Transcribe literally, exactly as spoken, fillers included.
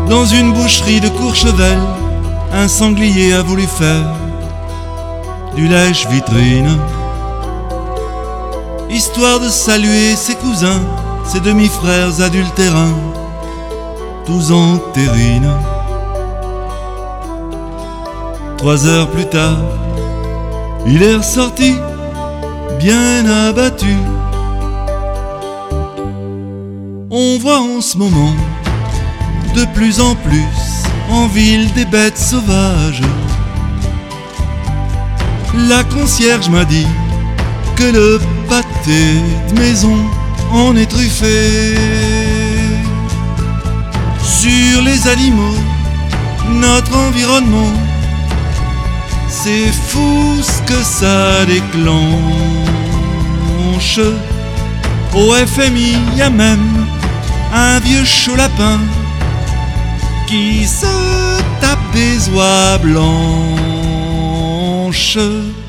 Dans une boucherie de Courchevel, un sanglier a voulu faire du lèche-vitrine, histoire de saluer ses cousins, ses demi-frères adultérins, tous en terrine. Trois heures plus tard, il est ressorti, bien abattu. On voit en ce moment de plus en plus en ville des bêtes sauvages. La concierge m'a dit que le pâté de maison en est truffé. Sur les animaux, notre environnement, c'est fou ce que ça déclenche. Au F M I, y a même un vieux chaud lapin qui se tape des oies blanches.